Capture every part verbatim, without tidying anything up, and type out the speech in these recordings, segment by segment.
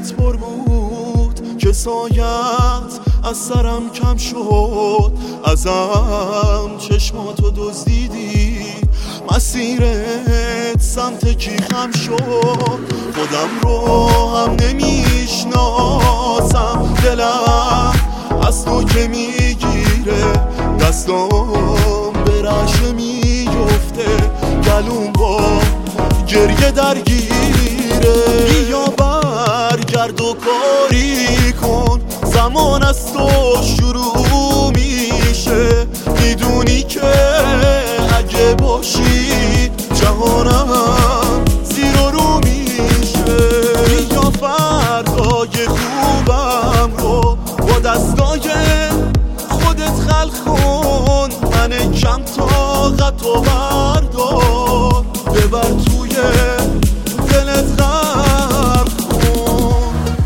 دلت پر بود که سایت از سرم کم شد، ازم چشماتو دزدیدی، مسیرت سمت کی خم شد. خودم رو هم نمیشناسم، دلم از تو که میگیره، دستام به رعشه میفته، گلوم با گریه درگیره. بیا برگرد و کاری کن، زمان از تو شروع میشه، میدونی که اگه باشی جهانم زیر و رو میشه. بیا فردای خوبم رو با دستای خودت خلق کن، من کم طاقت و بردار، ببر توی دلت غرق کن.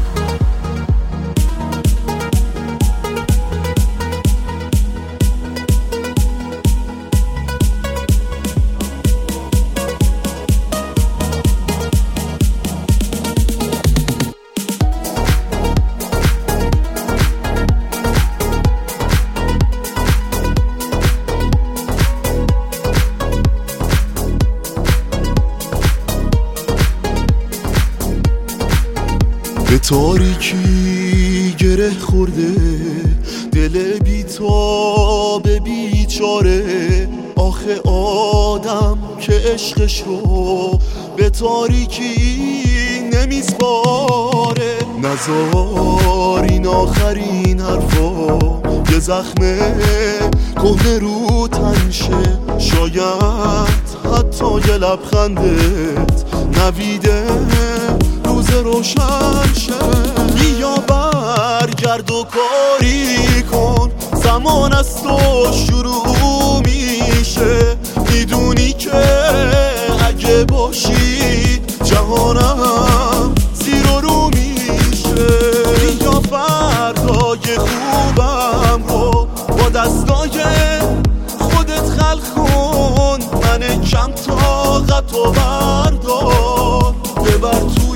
به تاریکی گره خورده دل بی‌تاب بیچاره، آخه آدم که عشقش رو به تاریکی نمیسپاره. نذار این آخرین حرفا یه زخم کهنه رو تن شه، شاید حتی یه لبخندت نویده روز روشن شه. بیا برگرد و کاری کن، زمان از تو شروع میشه، میدونی که اگه باشی جهانم زیر و رو میشه. بیا فردای خوبم رو با دستای خودت خلق کن، من کم طاقت و بردار، ببر تو